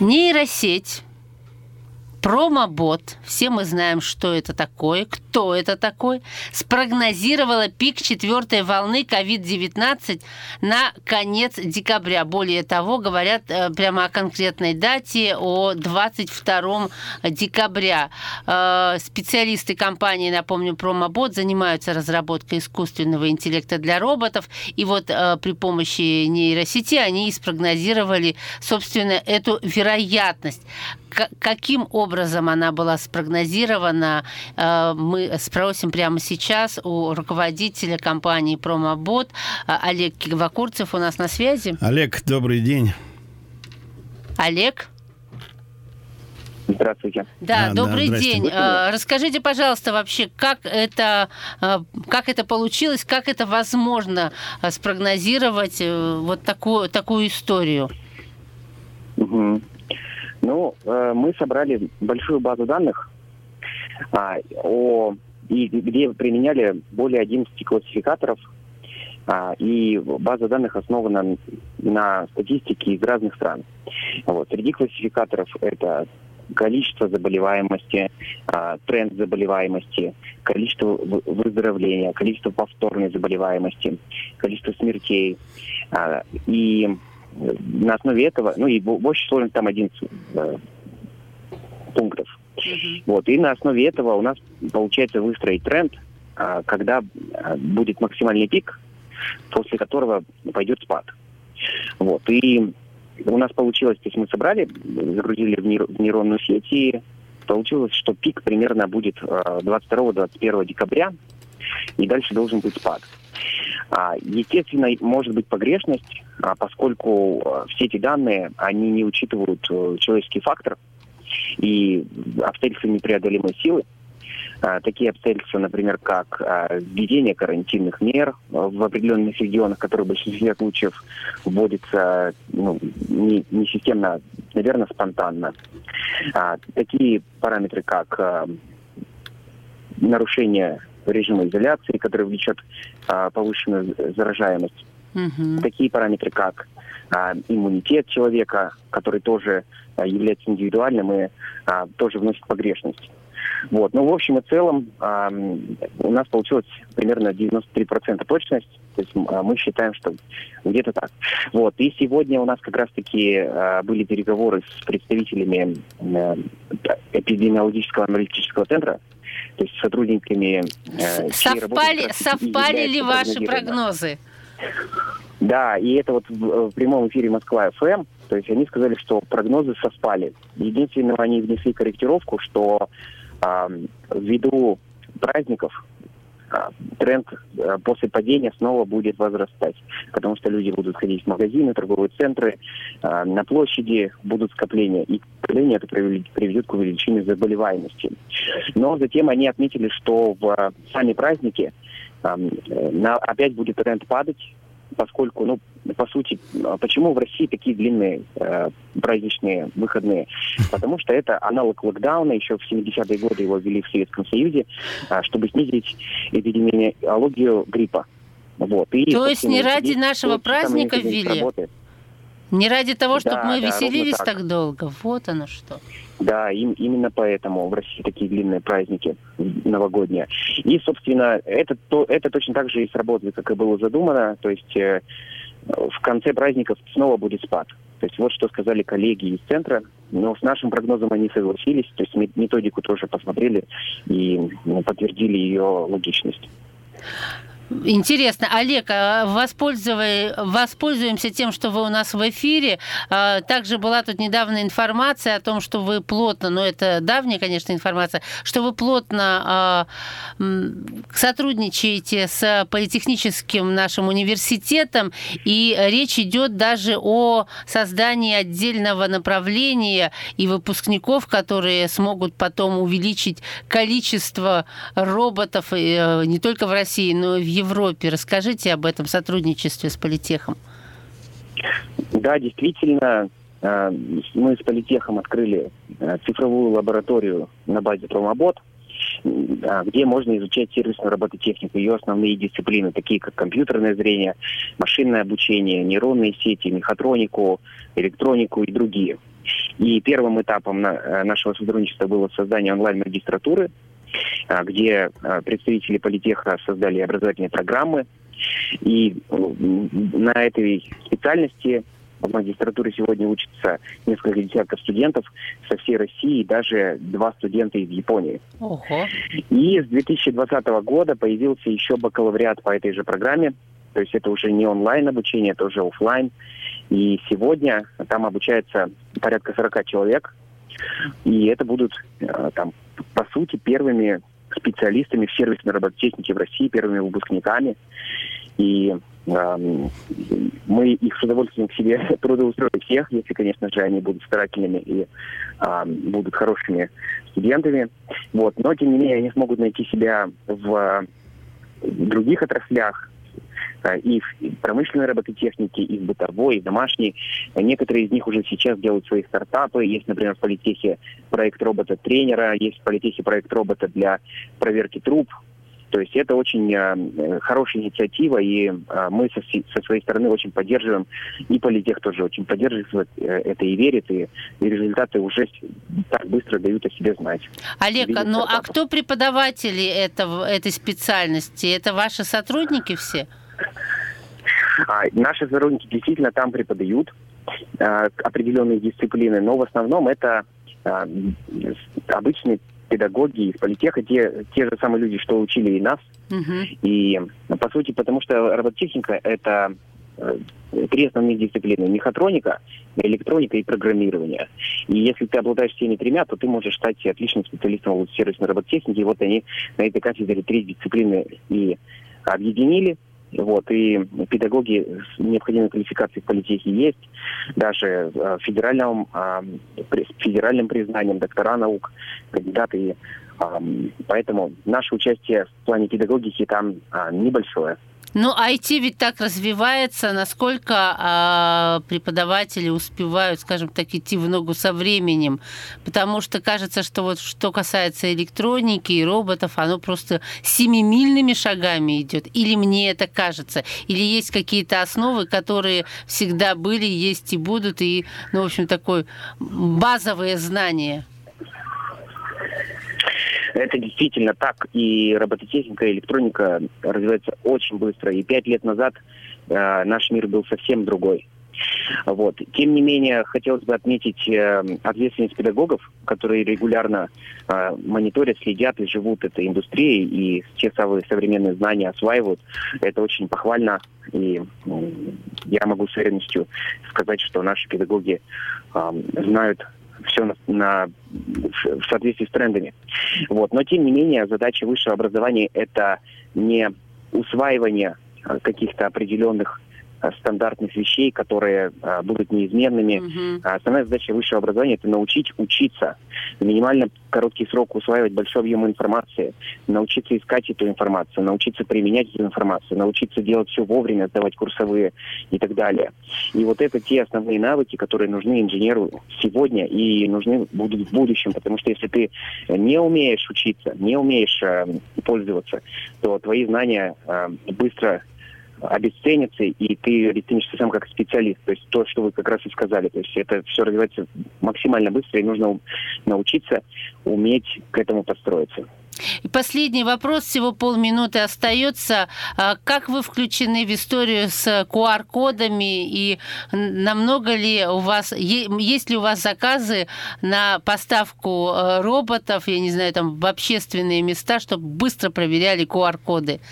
Нейросеть, промобот, все мы знаем, что это такое, кто это такой, спрогнозировала пик четвертой волны COVID-19 на конец декабря. Более того, говорят прямо о конкретной дате, о 22 декабря. Специалисты компании, напомню, промобот, занимаются разработкой искусственного интеллекта для роботов. И вот при помощи нейросети они и спрогнозировали, собственно, эту вероятность. Каким образом она была спрогнозирована, мы спросим прямо сейчас у руководителя компании «Промобот». Олег Кивакурцев у нас на связи. Олег, добрый день. Олег? Здравствуйте. Да, добрый день. Расскажите, пожалуйста, вообще, как это получилось, как это возможно спрогнозировать вот такую историю? Угу. Ну, мы собрали большую базу данных, где применяли более 11 классификаторов, и база данных основана на статистике из разных стран. Вот. Среди классификаторов это количество заболеваемости, тренд заболеваемости, количество выздоровления, количество повторной заболеваемости, количество смертей. И на основе этого, и в общей сложности там 11 пунктов. Вот, и на основе этого у нас получается выстроить тренд, когда будет максимальный пик, после которого пойдет спад. Вот, и у нас получилось, то есть мы собрали, загрузили в нейронную сеть, и получилось, что пик примерно будет 22-21 декабря, и дальше должен быть спад. Естественно, может быть погрешность, поскольку все эти данные, они не учитывают человеческий фактор и обстоятельства непреодолимой силы. Такие обстоятельства, например, как введение карантинных мер в определенных регионах, которые в большинстве случаев вводятся не системно, а, наверное, спонтанно. Такие параметры, как нарушение режима изоляции, который влечет повышенную заражаемость. Такие параметры, как иммунитет человека, который тоже является индивидуальным и тоже вносит погрешность. Вот. Ну, в общем и целом, у нас получилось примерно 93% точность. То есть мы считаем, что где-то так. Вот. И сегодня у нас как раз-таки были переговоры с представителями эпидемиологического аналитического центра, то есть сотрудниками... Совпали ли ваши прогнозы? Да, и это вот в прямом эфире Москва-ФМ. То есть они сказали, что прогнозы совпали. Единственное, они внесли корректировку, что ввиду праздников тренд после падения снова будет возрастать, потому что люди будут ходить в магазины, торговые центры, на площади будут скопления, и скопление это приведет к увеличению заболеваемости. Но затем они отметили, что в сами праздники опять будет тренд падать, поскольку, по сути, почему в России такие длинные праздничные выходные? Потому что это аналог локдауна, еще в 70-е годы его ввели в Советском Союзе, чтобы снизить эпидемиологию гриппа. Вот. То есть не ради нашего праздника ввели? Не ради того, чтобы мы веселились так долго? Вот оно что. Да, именно поэтому в России такие длинные праздники новогодние. И, собственно, это точно так же и сработает, как и было задумано. То есть в конце праздников снова будет спад. То есть вот что сказали коллеги из центра. Но с нашим прогнозом они согласились. То есть методику тоже посмотрели и подтвердили ее логичность. Интересно. Олег, воспользуемся тем, что вы у нас в эфире. Также была тут недавно информация о том, что вы плотно, но это давняя, конечно, информация, что вы плотно сотрудничаете с политехническим нашим университетом, и речь идет даже о создании отдельного направления и выпускников, которые смогут потом увеличить количество роботов не только в России, но и в Европе. Расскажите об этом сотрудничестве с политехом. Да, действительно, мы с политехом открыли цифровую лабораторию на базе Промобот, где можно изучать сервисную робототехнику, ее основные дисциплины, такие как компьютерное зрение, машинное обучение, нейронные сети, мехатронику, электронику и другие. И первым этапом нашего сотрудничества было создание онлайн-магистратуры, где представители политеха создали образовательные программы. И на этой специальности в магистратуре сегодня учатся несколько десятков студентов со всей России, и даже 2 студента из Японии. Ого. И с 2020 года появился еще бакалавриат по этой же программе. То есть это уже не онлайн обучение, это уже офлайн. И сегодня там обучается порядка 40 человек. И это будут, там, по сути, первыми специалистами в сервисной робототехнике в России, первыми выпускниками. И мы их с удовольствием к себе трудоустроим всех, если, конечно же, они будут старательными и будут хорошими студентами. Вот. Но, тем не менее, они смогут найти себя в других отраслях, и в промышленной робототехнике, и в бытовой, и в домашней. Некоторые из них уже сейчас делают свои стартапы. Есть, например, в политехе проект робота-тренера, есть в политехе проект робота для проверки труб. То есть это очень хорошая инициатива, и мы со своей стороны очень поддерживаем, и политех тоже очень поддерживает это и верит, и результаты уже так быстро дают о себе знать. Олег, ну а кто преподаватели этой специальности? Это ваши сотрудники все? Наши сотрудники действительно там преподают определенные дисциплины, но в основном это обычные педагоги из политеха, те же самые люди, что учили и нас. И, по сути, потому что робототехника — это 3 основные дисциплины: мехатроника, электроника и программирование. И если ты обладаешь всеми 3, то ты можешь стать отличным специалистом в области сервисной робототехники. И вот они на этой кафедре 3 дисциплины и объединили. Вот, и педагоги с необходимой квалификацией в политехе есть, даже федеральным признанием, доктора наук, кандидаты. Поэтому наше участие в плане педагогики там небольшое. Ну, IT ведь так развивается, насколько преподаватели успевают, скажем так, идти в ногу со временем, потому что кажется, что вот что касается электроники и роботов, оно просто семимильными шагами идет. Или мне это кажется, или есть какие-то основы, которые всегда были, есть и будут, и, ну, в общем, такое базовые знания. Это действительно так, и робототехника, и электроника развивается очень быстро. И 5 лет назад наш мир был совсем другой. Вот. Тем не менее, хотелось бы отметить ответственность педагогов, которые регулярно мониторят, следят и живут этой индустрией, и те самые современные знания осваивают. Это очень похвально, и я могу с уверенностью сказать, что наши педагоги знают все в соответствии с трендами. Вот. Но, тем не менее, задача высшего образования – это не усваивание каких-то определенных стандартных вещей, которые будут неизменными. Основная задача высшего образования – это научить учиться в минимально короткий срок усваивать большой объем информации, научиться искать эту информацию, научиться применять эту информацию, научиться делать все вовремя, сдавать курсовые и так далее. И вот это те основные навыки, которые нужны инженеру сегодня и нужны будут в будущем, потому что если ты не умеешь учиться, не умеешь пользоваться, то твои знания быстро обесценится, и ты обесценишься сам как специалист. То есть то, что вы как раз и сказали. То есть это все развивается максимально быстро, и нужно научиться уметь к этому подстроиться. И последний вопрос, всего полминуты остается. Как вы включены в историю с QR-кодами, и намного ли у вас, есть ли у вас заказы на поставку роботов, я не знаю, там в общественные места, чтобы быстро проверяли QR-коды?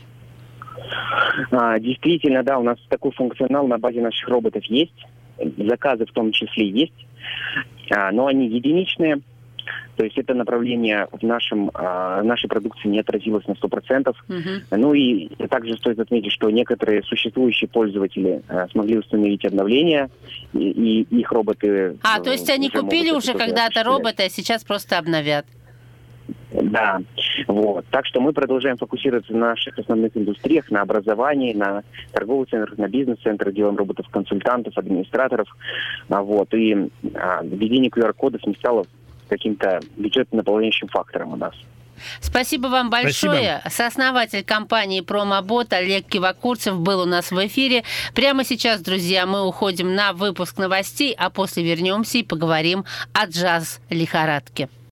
Действительно, да, у нас такой функционал на базе наших роботов есть. Заказы в том числе есть, но они единичные. То есть это направление в нашей продукции не отразилось на 100%. Ну и также стоит отметить, что некоторые существующие пользователи смогли установить обновления, и их роботы... то есть они купили уже когда-то роботы, а сейчас просто обновят? Да, вот. Так что мы продолжаем фокусироваться на наших основных индустриях, на образовании, на торговых центрах, на бизнес-центрах, делаем роботов-консультантов, администраторов. Вот. И введение QR-кодов не стало каким-то бюджетно наполняющим фактором у нас. Спасибо вам большое. Спасибо. Сооснователь компании «Промобот» Олег Кивакурцев был у нас в эфире. Прямо сейчас, друзья, мы уходим на выпуск новостей, а после вернемся и поговорим о джаз-лихорадке.